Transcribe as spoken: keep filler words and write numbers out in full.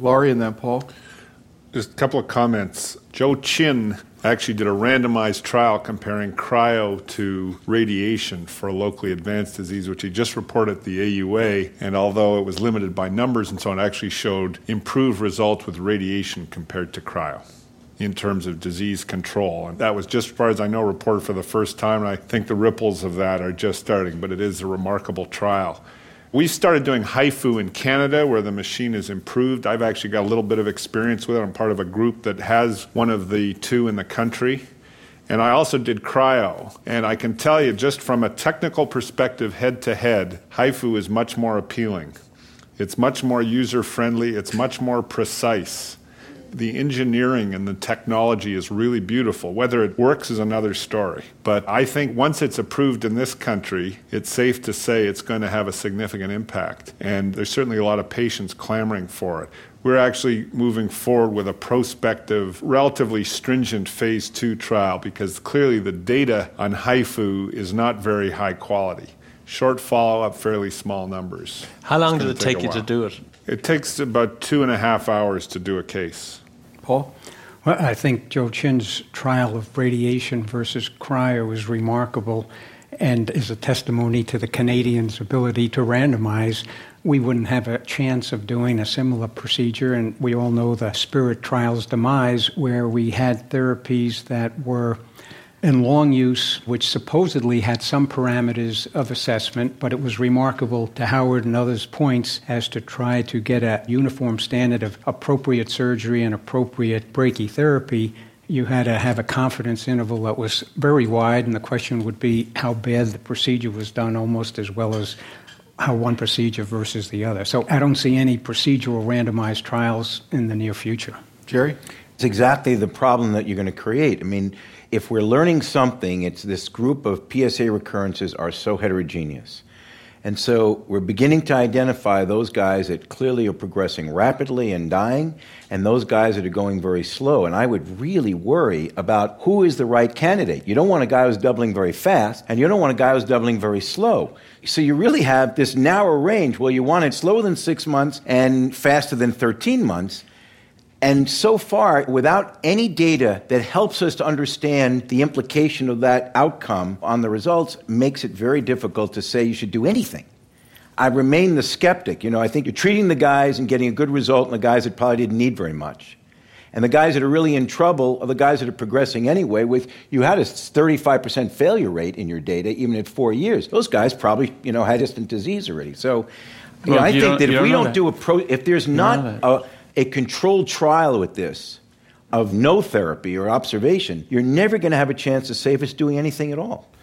Laurie and then Paul. Just a couple of comments. Joe Chin actually did a randomized trial comparing cryo to radiation for a locally advanced disease, which he just reported at the A U A. And although it was limited by numbers and so on, it actually showed improved results with radiation compared to cryo in terms of disease control. And that was, just as far as I know, reported for the first time. And I think the ripples of that are just starting, but it is a remarkable trial. We started doing HIFU in Canada, where the machine is improved. I've actually got a little bit of experience with it. I'm part of a group that has one of the two in the country. And I also did cryo. And I can tell you, just from a technical perspective, head-to-head, HIFU is much more appealing. It's much more user-friendly. It's much more precise. The engineering and the technology is really beautiful. Whether it works is another story. But I think once it's approved in this country, it's safe to say it's going to have a significant impact. And there's certainly a lot of patients clamoring for it. We're actually moving forward with a prospective, relatively stringent phase two trial because clearly the data on HIFU is not very high quality. Short follow-up, fairly small numbers. How long did it take you to do it? It takes about two and a half hours to do a case. Paul? Well, I think Joe Chin's trial of radiation versus cryo is remarkable and is a testimony to the Canadians' ability to randomize. We wouldn't have a chance of doing a similar procedure, and we all know the SPIRIT trial's demise, where we had therapies that were in long use, which supposedly had some parameters of assessment, but it was remarkable, to Howard and others' points, as to try to get a uniform standard of appropriate surgery and appropriate brachytherapy. You had to have a confidence interval that was very wide, and the question would be how bad the procedure was done, almost as well as how one procedure versus the other. So I don't see any procedural randomized trials in the near future. Jerry? It's exactly the problem that you're going to create. I mean, if we're learning something, it's this group of P S A recurrences are so heterogeneous. And so we're beginning to identify those guys that clearly are progressing rapidly and dying, and those guys that are going very slow. And I would really worry about who is the right candidate. You don't want a guy who's doubling very fast, and you don't want a guy who's doubling very slow. So you really have this narrow range. Well, you want it slower than six months and faster than thirteen months. And so far, without any data that helps us to understand the implication of that outcome on the results, makes it very difficult to say you should do anything. I remain the skeptic. You know, I think you're treating the guys and getting a good result in the guys that probably didn't need very much. And the guys that are really in trouble are the guys that are progressing anyway. With you had a thirty-five percent failure rate in your data, even at four years. Those guys probably, you know, had distant disease already. So, you well, know, I you think that if don't we don't that. do a pro, if there's not a a controlled trial with this of no therapy or observation, you're never going to have a chance to say if it's doing anything at all.